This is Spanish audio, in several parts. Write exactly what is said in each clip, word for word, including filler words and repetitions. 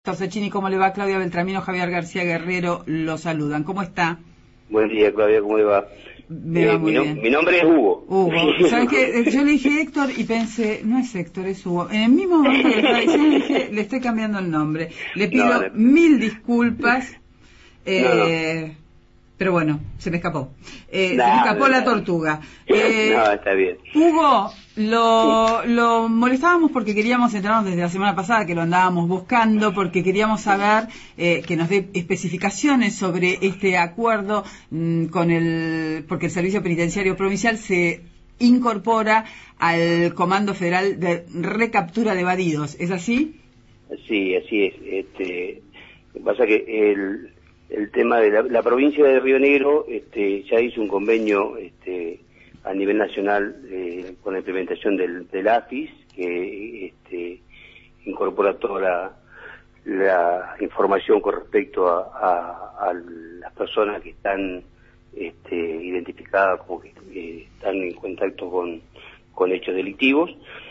Torsechini, ¿cómo le va? Claudia Beltramino, Javier García Guerrero, lo saludan. ¿Cómo está? Buen día, Claudia, ¿cómo le va? Me eh, va muy mi, no, bien. mi nombre es Hugo. Hugo. ¿Sabes qué? Yo le dije Héctor y pensé, no es Héctor, es Hugo. En el mismo momento que le estaba diciendo, le dije, le estoy cambiando el nombre. Le pido No, no. mil disculpas. Eh, No, Pero bueno, se me escapó. Eh, no. se me escapó No, la no. tortuga. Eh, No, está bien. Hugo, lo, lo molestábamos porque queríamos enterarnos desde la semana pasada, que lo andábamos buscando, porque queríamos saber, eh, que nos dé especificaciones sobre este acuerdo mmm, con el, porque el Servicio Penitenciario Provincial se incorpora al Comando Federal de Recaptura de Evadidos. ¿Es así? Sí, así es. Este, lo que pasa que el, el tema de la, la provincia de Río Negro este, ya hizo un convenio este, a nivel nacional eh, con la implementación del, del A F I S, que este, incorpora toda la, la información con respecto a, a, a las personas que están este, identificadas como que eh, están en contacto con, con hechos delictivos.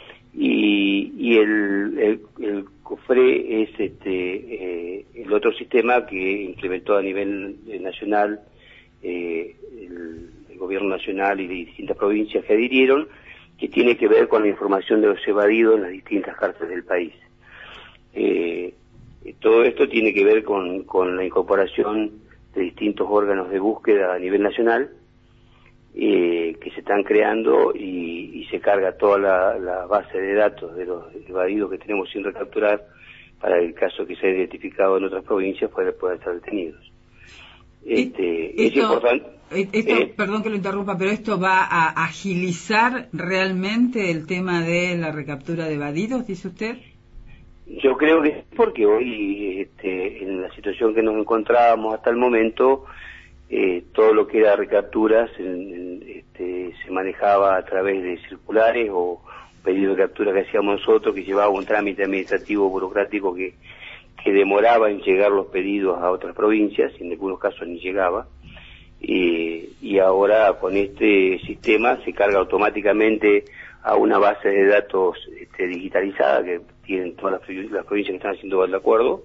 Y, y el, el, el COFRE es este eh, el otro sistema que implementó a nivel eh, nacional eh, el, el gobierno nacional y de distintas provincias que adhirieron, que tiene que ver con la información de los evadidos en las distintas cárceles del país. Eh, todo esto tiene que ver con, con la incorporación de distintos órganos de búsqueda a nivel nacional, Eh, que se están creando y, y se carga toda la, la base de datos de los evadidos que tenemos sin recapturar para el caso que se haya identificado en otras provincias puedan poder estar detenidos. Este, esto, es importante. Esto, eh, perdón que lo interrumpa, pero esto va a agilizar realmente el tema de la recaptura de evadidos, dice usted. Yo creo que es porque hoy, este, en la situación que nos encontrábamos hasta el momento, Eh, todo lo que era recapturas en, en, este, se manejaba a través de circulares o pedidos de captura que hacíamos nosotros, que llevaba un trámite administrativo burocrático que, que demoraba en llegar los pedidos a otras provincias, y en algunos casos ni llegaba, eh, y ahora con este sistema se carga automáticamente a una base de datos este, digitalizada que tienen todas las, las provincias que están haciendo el acuerdo,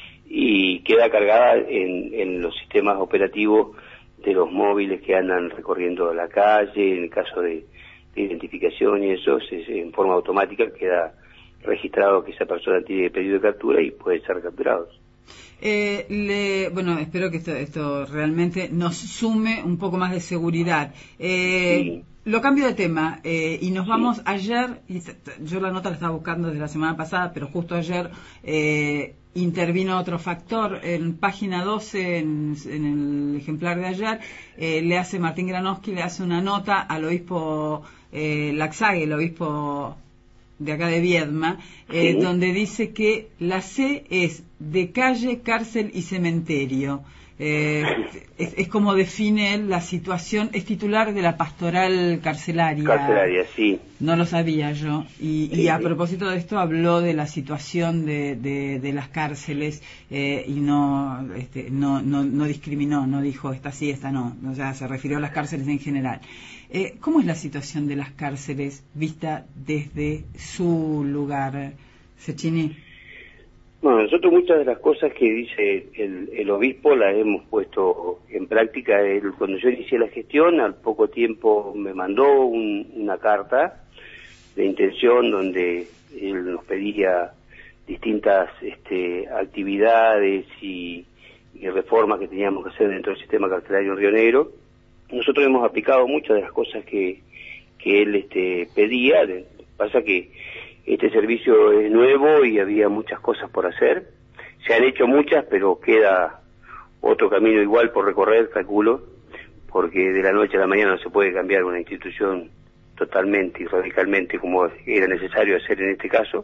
y queda cargada en, en los sistemas operativos de los móviles que andan recorriendo la calle. En el caso de, de identificación y eso, se, en forma automática queda registrado que esa persona tiene pedido de captura y puede ser capturado. Eh, le, bueno, espero que esto, esto realmente nos sume un poco más de seguridad. Eh, Sí. Lo cambio de tema eh, y nos Sí. vamos ayer, y yo la nota la estaba buscando desde la semana pasada, pero justo ayer eh, intervino otro factor. En página doce, en, en el ejemplar de ayer, eh, le hace Martín Granowski, le hace una nota al obispo eh, Laxague, el obispo de acá de Viedma, eh, Sí. donde dice que la C es de calle, cárcel y cementerio. Eh, es, es como define él la situación. Es titular de la pastoral carcelaria. Carcelaria, sí. No lo sabía yo. Y, Sí, y a sí. propósito de esto habló de la situación de, de, de las cárceles eh, y no, este, no, no, no discriminó, no dijo esta sí, esta no. O sea, se refirió a las cárceles en general. Eh, ¿Cómo es la situación de las cárceles vista desde su lugar, Cecchini? Bueno, nosotros muchas de las cosas que dice el, el obispo las hemos puesto en práctica. Él, cuando yo inicié la gestión, al poco tiempo me mandó un, una carta de intención donde él nos pedía distintas este, actividades y, y reformas que teníamos que hacer dentro del sistema carcelario en Río Negro. Nosotros hemos aplicado muchas de las cosas que, que él este, pedía. Pasa que este servicio es nuevo y había muchas cosas por hacer. Se han hecho muchas, pero queda otro camino igual por recorrer, calculo, porque de la noche a la mañana no se puede cambiar una institución totalmente y radicalmente como era necesario hacer en este caso.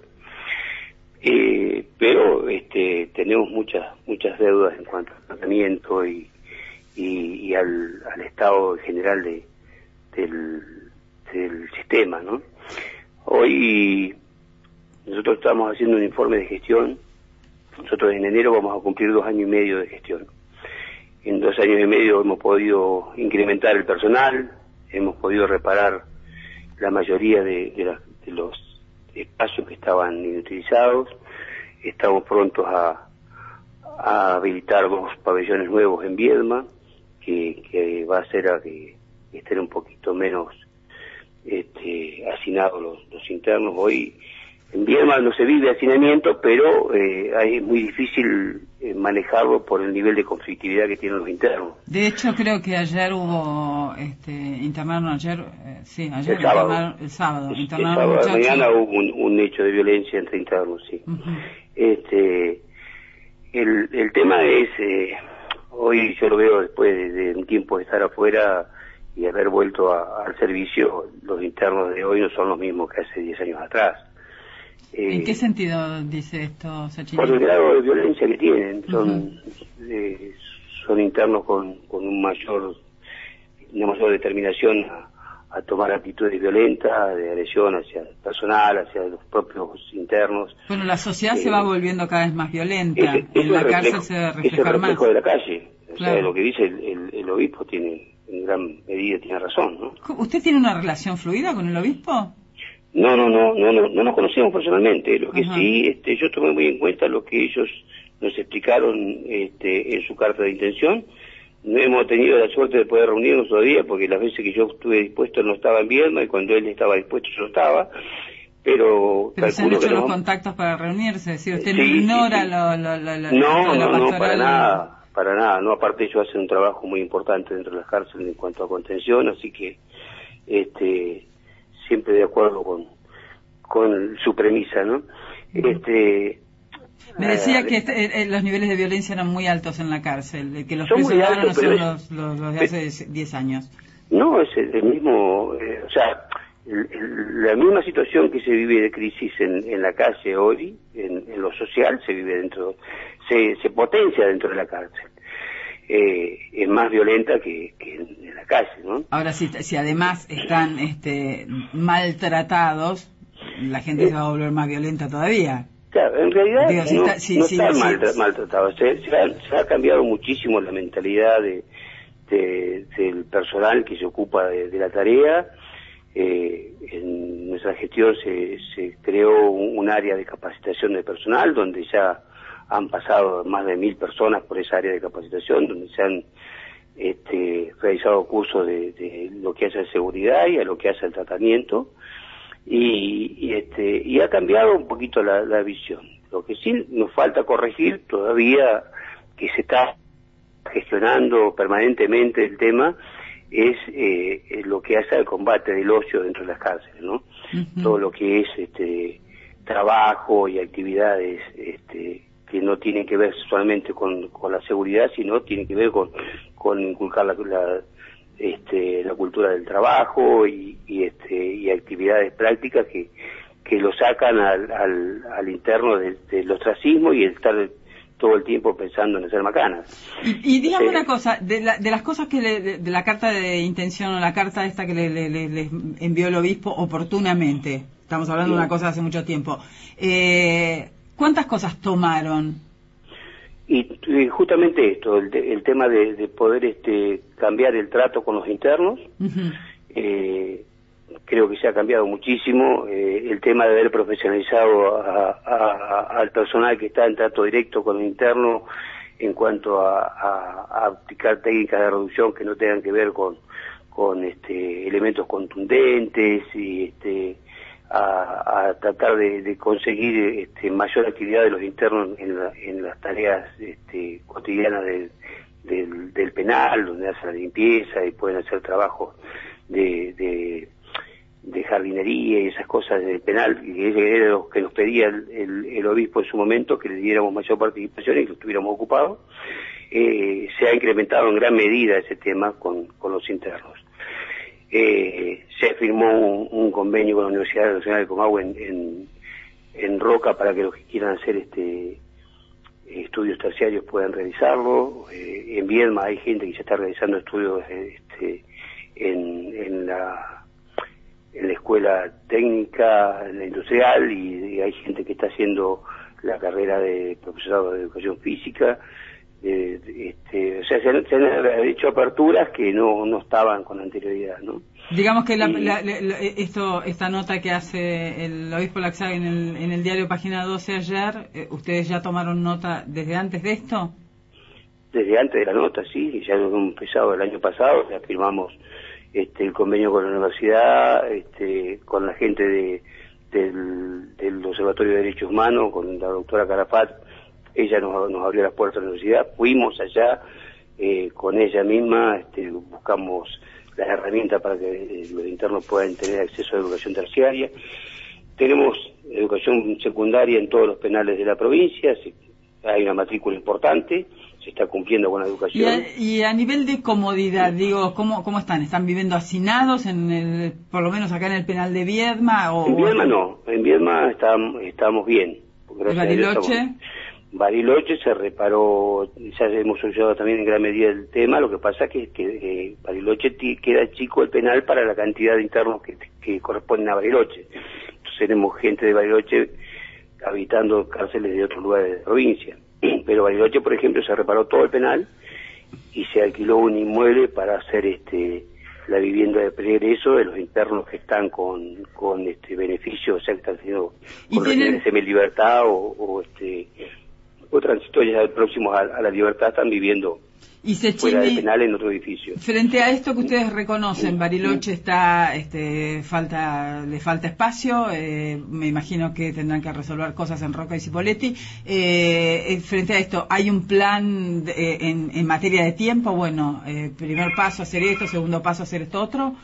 Eh, pero este, tenemos muchas muchas deudas en cuanto al tratamiento y, y, y al, al estado general de, del, del sistema, ¿no? Hoy nosotros estamos haciendo un informe de gestión. Nosotros en enero vamos a cumplir dos años y medio de gestión. En dos años y medio hemos podido incrementar el personal, hemos podido reparar la mayoría de, de, la, de los espacios que estaban inutilizados. Estamos prontos a, a habilitar dos pabellones nuevos en Viedma, que, que va a hacer a que estén un poquito menos este, hacinados los, los internos. Hoy en Viedma no se vive hacinamiento, pero eh, es muy difícil eh, manejarlo por el nivel de conflictividad que tienen los internos. De hecho, creo que ayer hubo, este, internaron ayer, eh, sí, ayer el sábado, internaron, el sábado, el, internaron el sábado mañana hubo un, un hecho de violencia entre internos, sí. Uh-huh. Este, el, el tema es, eh, hoy yo lo veo después de, de un tiempo de estar afuera y haber vuelto a, al servicio, los internos de hoy no son los mismos que hace diez años atrás. ¿En eh, qué sentido dice esto, Sacchini? Por el grado de violencia que tienen, son uh-huh. eh, son internos con, con un mayor una mayor determinación a, a tomar actitudes violentas, de agresión hacia el personal, hacia los propios internos. Bueno, la sociedad eh, se va volviendo cada vez más violenta, es, en la reflejo, cárcel se debe reflejar es el reflejo más. de la calle, o claro. sea, lo que dice el, el, el obispo tiene, en gran medida tiene razón, ¿no? ¿Usted tiene una relación fluida con el obispo? No, no, no, no, no, no nos conocemos personalmente. Lo que Ajá. sí, este, yo tomé muy en cuenta lo que ellos nos explicaron este, en su carta de intención. No hemos tenido la suerte de poder reunirnos todavía, porque las veces que yo estuve dispuesto no estaba en Viedma, y cuando él estaba dispuesto yo estaba, pero... Pero se han hecho que los no... contactos para reunirse, es decir, usted sí, no ignora sí, sí. Lo, lo, lo, lo, no, lo no, no, pastoral. para nada, para nada, no, aparte ellos hacen un trabajo muy importante dentro de las cárceles en cuanto a contención, así que este siempre de acuerdo con con su premisa, ¿no? Este Me decía eh, que este, eh, los niveles de violencia eran muy altos en la cárcel, que los son presos muy ahora altos, no son es, los, los, los de hace diez años. No, es el, el mismo, eh, o sea, el, el, la misma situación que se vive de crisis en, en la calle hoy, en, en lo social, se vive dentro, se, se potencia dentro de la cárcel. Eh, es más violenta que, que en, en la calle, ¿no? Ahora, si, si además están este, maltratados, la gente eh, se va a volver más violenta todavía. Claro, en realidad Digo, si no, está, si, no si, están si, mal, si, maltratados. Se, se, ha, se ha cambiado muchísimo la mentalidad de, de, del personal que se ocupa de, de la tarea. Eh, en nuestra gestión se, se creó un, un área de capacitación de personal donde ya han pasado más de mil personas por esa área de capacitación, donde se han este, realizado cursos de, de lo que hace a seguridad y a lo que hace al tratamiento, y, y, este, y ha cambiado un poquito la, la visión. Lo que sí nos falta corregir todavía, que se está gestionando permanentemente el tema, es eh, lo que hace al combate del ocio dentro de las cárceles, ¿no? Uh-huh. Todo lo que es este trabajo y actividades este que no tienen que ver solamente con, con la seguridad, sino tienen que ver con, con inculcar la, la, este, la cultura del trabajo y, y, este, y actividades prácticas que, que lo sacan al, al, al interno del de ostracismo y el estar todo el tiempo pensando en hacer macanas. Y, y dígame eh, una cosa, de, la, de las cosas que le, de, de la carta de intención o la carta esta que le, le, le, le envió el obispo oportunamente, estamos hablando sí. de una cosa de hace mucho tiempo, eh, ¿cuántas cosas tomaron? Y, y justamente esto, el, el tema de, de poder este cambiar el trato con los internos, uh-huh. eh, creo que se ha cambiado muchísimo, eh, el tema de haber profesionalizado a, a, a, al personal que está en trato directo con el interno en cuanto a, a, a aplicar técnicas de reducción que no tengan que ver con, con este, elementos contundentes y este A, a tratar de, de conseguir este, mayor actividad de los internos en, la, en las tareas este, cotidianas del, del, del penal, donde hacen la limpieza y pueden hacer trabajos de, de, de jardinería y esas cosas del penal, que era lo que nos pedía el, el, el obispo en su momento, que le diéramos mayor participación y que estuviéramos ocupados. Eh, se ha incrementado en gran medida ese tema con, con los internos. Eh, se firmó un, un convenio con la Universidad Nacional de Comahue en, en, en Roca para que los que quieran hacer este estudios terciarios puedan realizarlo. Eh, en Viedma hay gente que ya está realizando estudios este, en, en la en la escuela técnica, en la industrial, y, y hay gente que está haciendo la carrera de profesorado de educación física. eh, este, o sea, se han, se han hecho aperturas que no, no estaban con anterioridad, ¿no? Digamos que la, y, la, la, esto, esta nota que hace el obispo Laxaga en el, en el diario Página doce ayer, eh, ¿ustedes ya tomaron nota desde antes de esto? Desde antes de la nota, sí, ya lo hemos empezado el año pasado, ya firmamos este, el convenio con la universidad, este, con la gente de, del, del Observatorio de Derechos Humanos, con la doctora Carafat. Ella nos, nos abrió las puertas de la universidad, fuimos allá eh, con ella misma, este, buscamos las herramientas para que eh, los internos puedan tener acceso a educación terciaria. Tenemos educación secundaria en todos los penales de la provincia, se, hay una matrícula importante, se está cumpliendo con la educación. Y a, y a nivel de comodidad, digo, ¿cómo, cómo están? ¿Están viviendo hacinados, en el, por lo menos acá en el penal de Viedma? O, en Viedma no, en Viedma estamos, estamos bien. ¿En Bariloche? Estamos, Bariloche se reparó, ya hemos solucionado también en gran medida el tema, lo que pasa que, que eh, Bariloche t- queda chico el penal para la cantidad de internos que, que corresponden a Bariloche. Entonces tenemos gente de Bariloche habitando cárceles de otros lugares de la provincia. Pero Bariloche, por ejemplo, se reparó todo el penal y se alquiló un inmueble para hacer este la vivienda de pregreso de los internos que están con, con este beneficio, o sea, que están siendo con tienen... semi-libertad o, o este o transitorias próximos a, a la libertad, están viviendo y se fuera chine... del penal en otro edificio. Frente a esto que ustedes reconocen, Bariloche está, este, falta, le falta espacio, eh, me imagino que tendrán que resolver cosas en Roca y Cipolletti. Eh, frente a esto, ¿hay un plan de, en, en materia de tiempo? Bueno, eh, primer paso hacer esto, segundo paso hacer esto otro.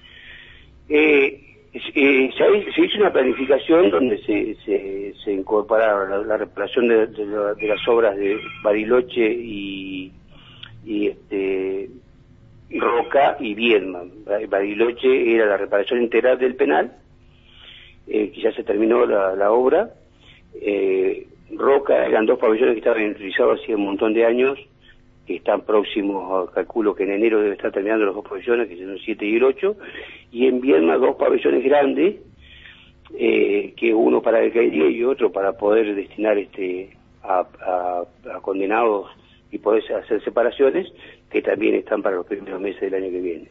Eh, Eh, se, se hizo una planificación donde se, se, se incorporaron la, la reparación de, de, la, de las obras de Bariloche y, y este, Roca y Viedma. Bariloche era la reparación integral del penal, eh, que ya se terminó la, la obra. Eh, Roca eran dos pabellones que estaban utilizados hacía un montón de años, que están próximos, calculo que en enero debe estar terminando los dos pabellones, que son el siete y el ocho, y en Viedma dos pabellones grandes, eh, que uno para alcaldía y otro para poder destinar este a, a, a condenados y poder hacer separaciones, que también están para los primeros meses del año que viene.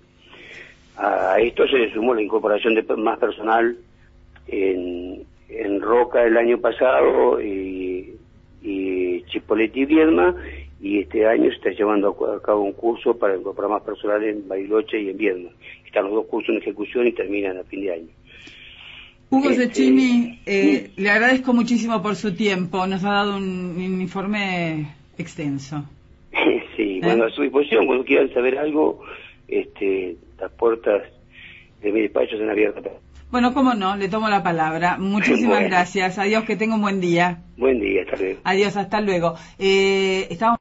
A esto se le sumó la incorporación de más personal en, en Roca el año pasado, y, y Cipolletti y Viedma, y este año se está llevando a cabo un curso para incorporar más personal en Bariloche y en Viedma. Están los dos cursos en ejecución y terminan a fin de año. Hugo este, Cecchini, eh, sí. Le agradezco muchísimo por su tiempo. Nos ha dado un, un informe extenso. Sí, ¿Eh? Bueno, a su disposición. Cuando quieran saber algo, este, las puertas de mi despacho están abiertas. Bueno, cómo no, le tomo la palabra. Muchísimas bueno. gracias. Adiós, que tenga un buen día. Buen día, hasta luego. Adiós, hasta luego. Eh, estamos